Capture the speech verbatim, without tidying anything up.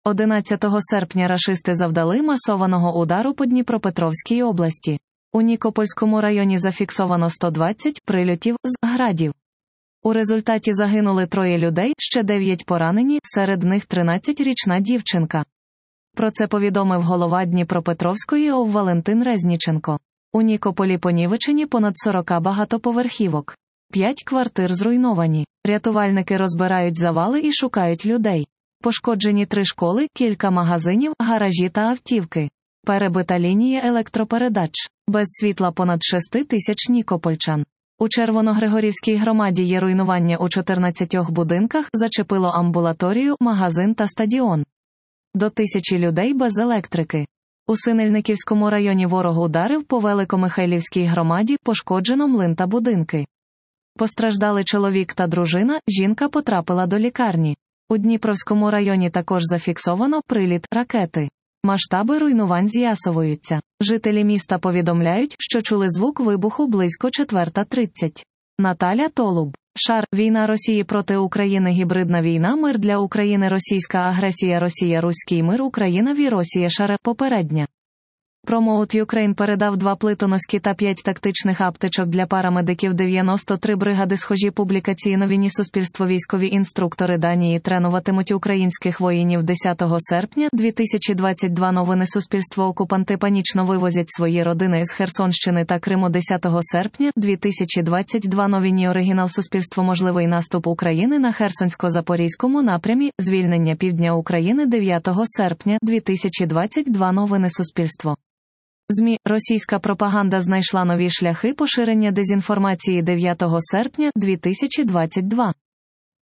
одинадцятого серпня рашисти завдали масованого удару по Дніпропетровській області. У Нікопольському районі зафіксовано сто двадцять прильотів з градів. У результаті загинули троє людей, ще дев'ять поранені, серед них тринадцятирічна дівчинка. Про це повідомив голова Дніпропетровської ОВ Валентин Резніченко. У Нікополі понівечені понад сорок багатоповерхівок. П'ять квартир зруйновані. Рятувальники розбирають завали і шукають людей. Пошкоджені три школи, кілька магазинів, гаражі та автівки. Перебита лінія електропередач. Без світла понад шість тисяч нікопольчан. У Червоногригорівській громаді є руйнування у чотирнадцятьох будинках, зачепило амбулаторію, магазин та стадіон. До тисячі людей без електрики. У Синельниківському районі ворог ударив по Великомихайлівській громаді, пошкоджено млин та будинки. Постраждали чоловік та дружина, жінка потрапила до лікарні. У Дніпровському районі також зафіксовано приліт ракети. Масштаби руйнувань з'ясовуються. Жителі міста повідомляють, що чули звук вибуху близько четверта тридцять. Наталя Толуб. Шар. Війна Росії проти України. Гібридна війна. Мир для України. Російська агресія. Росія. Руський мир. Україна. Ві. Росія. Шаре. Попередня. Promote Ukraine передав два плитоноски та п'ять тактичних аптечок для парамедиків. дев'яносто три бригади схожі публікації. Новини суспільство. Військові інструктори Данії тренуватимуть українських воїнів. Десятого серпня дві тисячі двадцять два. Новини суспільство. Окупанти панічно вивозять свої родини з Херсонщини та Криму. Десятого серпня дві тисячі двадцять два. Новини оригінал суспільство. Можливий наступ України на Херсонсько-Запорізькому напрямі. Звільнення півдня України. дев'ятого серпня дві тисячі двадцять два. Новини суспільство. ЗМІ. Російська пропаганда знайшла нові шляхи поширення дезінформації. Дев'ятого серпня дві тисячі двадцять два.